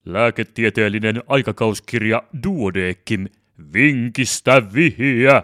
Lääketieteellinen aikakauskirja Duodeckim. Vinkistä vihiä!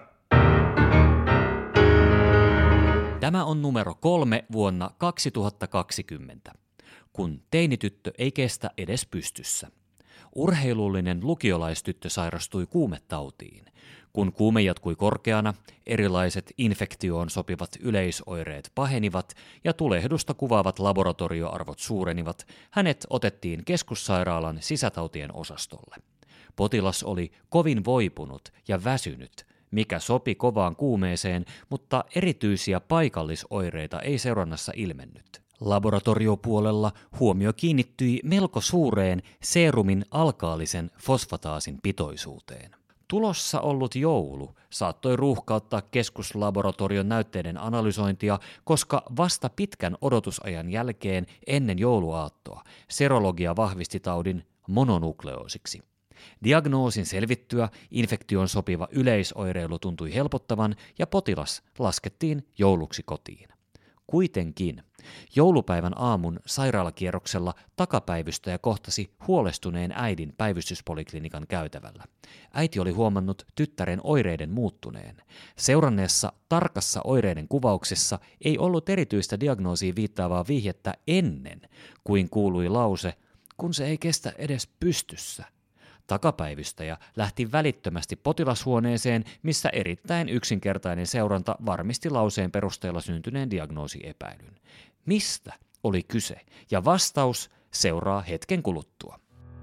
Tämä on numero 3 vuonna 2020, kun teinityttö ei kestä edes pystyssä. Urheilullinen lukiolaistyttö sairastui kuumetautiin. Kun kuume jatkui korkeana, erilaiset infektioon sopivat yleisoireet pahenivat ja tulehdusta kuvaavat laboratorioarvot suurenivat, hänet otettiin keskussairaalan sisätautien osastolle. Potilas oli kovin voipunut ja väsynyt, mikä sopi kovaan kuumeeseen, mutta erityisiä paikallisoireita ei seurannassa ilmennyt. Laboratoriopuolella huomio kiinnittyi melko suureen seerumin alkaalisen fosfataasin pitoisuuteen. Tulossa ollut joulu saattoi ruuhkauttaa keskuslaboratorion näytteiden analysointia, koska vasta pitkän odotusajan jälkeen ennen jouluaattoa serologia vahvisti taudin mononukleoosiksi. Diagnoosin selvittyä infektioon sopiva yleisoireilu tuntui helpottavan ja potilas laskettiin jouluksi kotiin. Kuitenkin joulupäivän aamun sairaalakierroksella takapäivystäjä kohtasi huolestuneen äidin päivystyspoliklinikan käytävällä. Äiti oli huomannut tyttären oireiden muuttuneen. Seuranneessa tarkassa oireiden kuvauksessa ei ollut erityistä diagnoosiin viittaavaa vihjettä ennen kuin kuului lause, kun se ei kestä edes pystyssä. Takapäivystäjä lähti välittömästi potilashuoneeseen, missä erittäin yksinkertainen seuranta varmisti lauseen perusteella syntyneen diagnoosiepäilyn. Mistä oli kyse? Ja vastaus seuraa hetken kuluttua.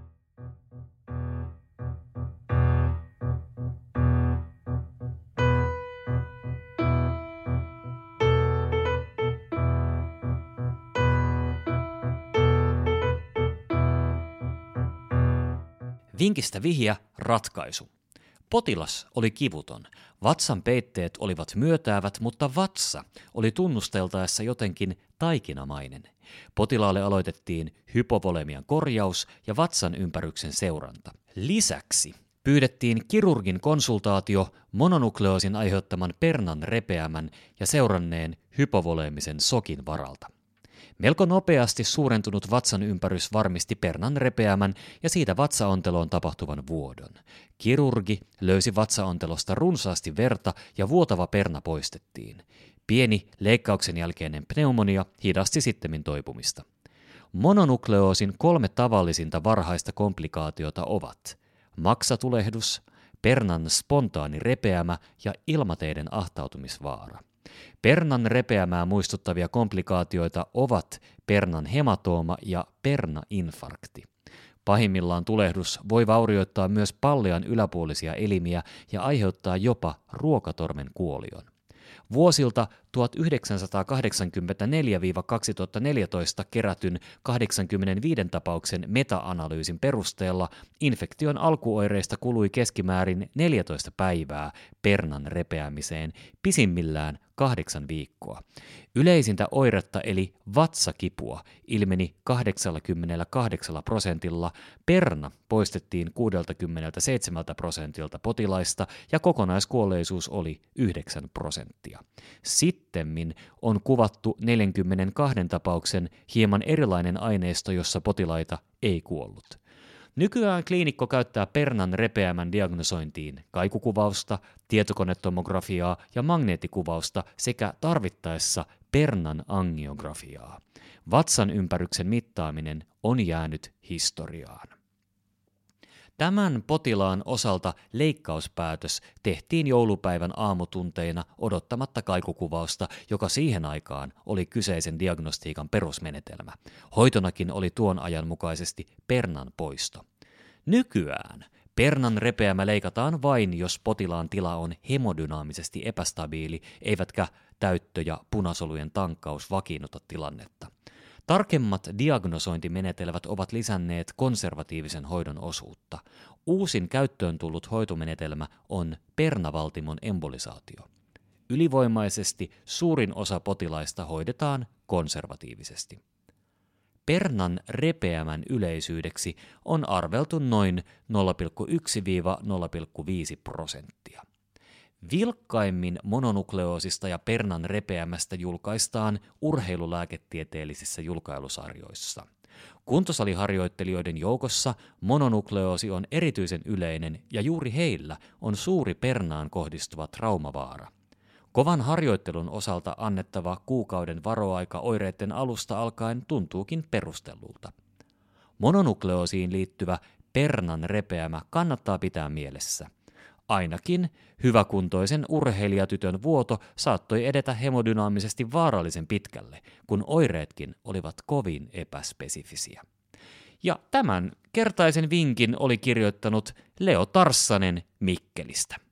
Vinkistä vihiä ratkaisu. Potilas oli kivuton. Vatsan peitteet olivat myötäävät, mutta vatsa oli tunnusteltaessa jotenkin taikinamainen. Potilaalle aloitettiin hypovolemian korjaus ja vatsan ympäryksen seuranta. Lisäksi pyydettiin kirurgin konsultaatio mononukleoosin aiheuttaman pernan repeämän ja seuranneen hypovoleemisen sokin varalta. Melko nopeasti suurentunut vatsan ympärys varmisti pernan repeämän ja siitä vatsaonteloon tapahtuvan vuodon. Kirurgi löysi vatsaontelosta runsaasti verta ja vuotava perna poistettiin. Pieni leikkauksen jälkeinen pneumonia hidasti sittemmin toipumista. Mononukleoosin 3 tavallisinta varhaista komplikaatiota ovat maksatulehdus, pernan spontaani repeämä ja ilmateiden ahtautumisvaara. Pernan repeämää muistuttavia komplikaatioita ovat pernan hematooma ja pernainfarkti. Pahimmillaan tulehdus voi vaurioittaa myös pallean yläpuolisia elimiä ja aiheuttaa jopa ruokatormen kuolion. Vuosilta 1984-2014 kerätyn 85 tapauksen meta-analyysin perusteella infektion alkuoireista kului keskimäärin 14 päivää pernan repeämiseen, pisimmillään 8 viikkoa. Yleisintä oiretta eli vatsakipua ilmeni 88%, perna poistettiin 67% potilaista ja kokonaiskuolleisuus oli 9%. Sittemmin on kuvattu 42 tapauksen hieman erilainen aineisto, jossa potilaita ei kuollut. Nykyään kliinikko käyttää pernan repeämän diagnosointiin kaikukuvausta, tietokonetomografiaa ja magneettikuvausta sekä tarvittaessa pernan angiografiaa. Vatsan ympäryksen mittaaminen on jäänyt historiaan. Tämän potilaan osalta leikkauspäätös tehtiin joulupäivän aamutunteina odottamatta kaikukuvausta, joka siihen aikaan oli kyseisen diagnostiikan perusmenetelmä. Hoitonakin oli tuon ajan mukaisesti pernan poisto. Nykyään pernan repeämä leikataan vain, jos potilaan tila on hemodynaamisesti epästabiili, eivätkä täyttö- ja punasolujen tankkaus vakiinnuta tilannetta. Tarkemmat diagnosointimenetelmät ovat lisänneet konservatiivisen hoidon osuutta. Uusin käyttöön tullut hoitomenetelmä on pernavaltimon embolisaatio. Ylivoimaisesti suurin osa potilaista hoidetaan konservatiivisesti. Pernan repeämän yleisyydeksi on arveltu noin 0,1–0,5%. Vilkkaimmin mononukleoosista ja pernan repeämästä julkaistaan urheilulääketieteellisissä julkailusarjoissa. Kuntosaliharjoittelijoiden joukossa mononukleoosi on erityisen yleinen ja juuri heillä on suuri pernaan kohdistuva traumavaara. Kovan harjoittelun osalta annettava kuukauden varoaika oireiden alusta alkaen tuntuukin perustellulta. Mononukleoosiin liittyvä pernan repeämä kannattaa pitää mielessä. Ainakin hyväkuntoisen urheilijatytön vuoto saattoi edetä hemodynaamisesti vaarallisen pitkälle, kun oireetkin olivat kovin epäspesifisiä. Ja tämän kertaisen vinkin oli kirjoittanut Leo Tarssanen Mikkelistä.